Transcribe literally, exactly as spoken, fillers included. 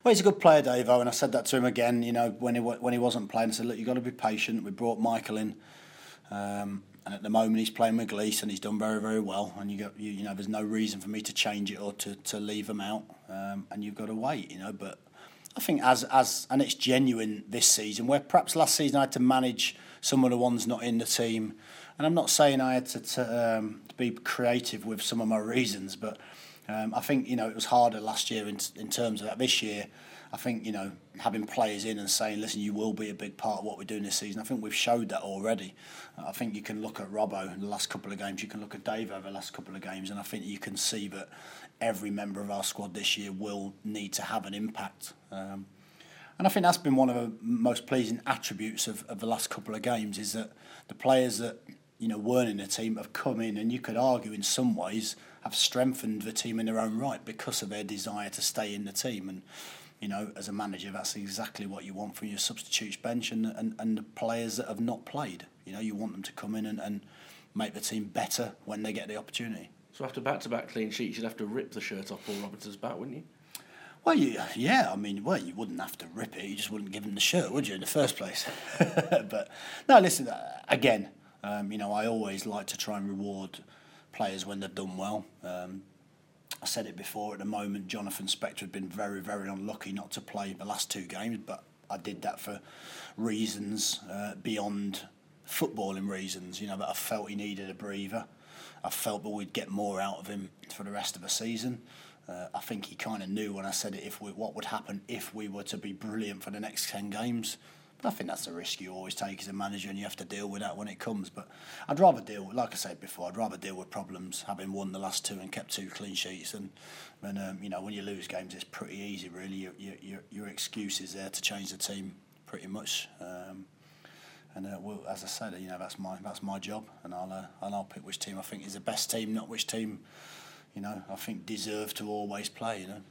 Well, he's a good player, Davo, and I said that to him again. You know, when he when he wasn't playing, I said, look, you've got to be patient. We brought Michael in, um, and at the moment he's playing with Gleeson. He's done very very well, and you got you, you know, there's no reason for me to change it or to, to leave him out, um, and you've got to wait. You know, but I think as as and it's genuine this season, where perhaps last season I had to manage some of the ones not in the team, and I'm not saying I had to to, um, to be creative with some of my reasons, but. Um, I think you know it was harder last year in in terms of that. This year, I think you know having players in and saying, "Listen, you will be a big part of what we're doing this season." I think we've showed that already. Uh, I think you can look at Robbo in the last couple of games. You can look at Dave over the last couple of games, and I think you can see that every member of our squad this year will need to have an impact. Um, and I think that's been one of the most pleasing attributes of, of the last couple of games is that the players that you know weren't in the team have come in, and you could argue in some ways have strengthened the team in their own right because of their desire to stay in the team. And you know, as a manager, that's exactly what you want from your substitutes bench and and, and the players that have not played. You know, you want them to come in and, and make the team better when they get the opportunity. So after back-to-back clean sheets, you'd have to rip the shirt off Paul Robinson's back, wouldn't you? Well, you, yeah, I mean, well, you wouldn't have to rip it. You just wouldn't give him the shirt, would you, in the first place? But no, listen, uh, again, um, you know, I always like to try and reward players when they've done well. Um, I said it before, at the moment, Jonathan Spector had been very, very unlucky not to play the last two games, but I did that for reasons uh, beyond footballing reasons, you know, that I felt he needed a breather. I felt that we'd get more out of him for the rest of the season. Uh, I think he kind of knew when I said it, if we, what would happen if we were to be brilliant for the next ten games. I think that's a risk you always take as a manager, and you have to deal with that when it comes. But I'd rather deal with, like I said before, I'd rather deal with problems having won the last two and kept two clean sheets. And, and um, you know, when you lose games, it's pretty easy, really. Your your your, your excuse is there to change the team, pretty much. Um, and uh, well, as I said, you know, that's my that's my job, and I'll uh, and I'll pick which team I think is the best team, not which team, you know, I think deserve to always play. You know.